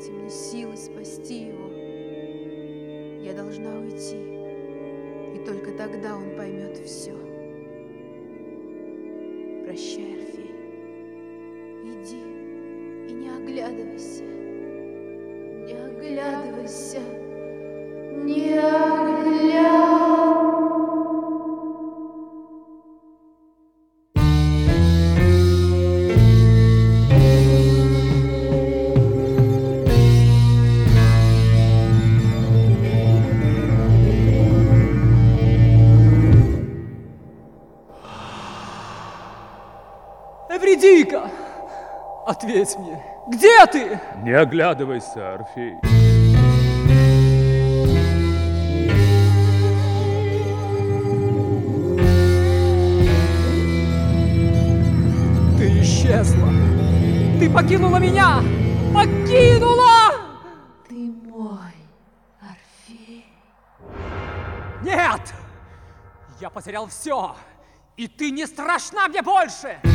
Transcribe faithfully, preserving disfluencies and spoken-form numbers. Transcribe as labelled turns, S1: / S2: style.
S1: Дайте мне силы спасти его. Я должна уйти, и только тогда он поймет все. Прощай, Орфей. Иди и не оглядывайся. Не оглядывайся. Не оглядывайся.
S2: Эвридика, ответь мне, где ты?
S3: Не оглядывайся, Орфей.
S2: Ты исчезла. Ты покинула меня. Покинула!
S1: Ты мой, Орфей.
S2: Нет! Я потерял все, и ты не страшна мне больше!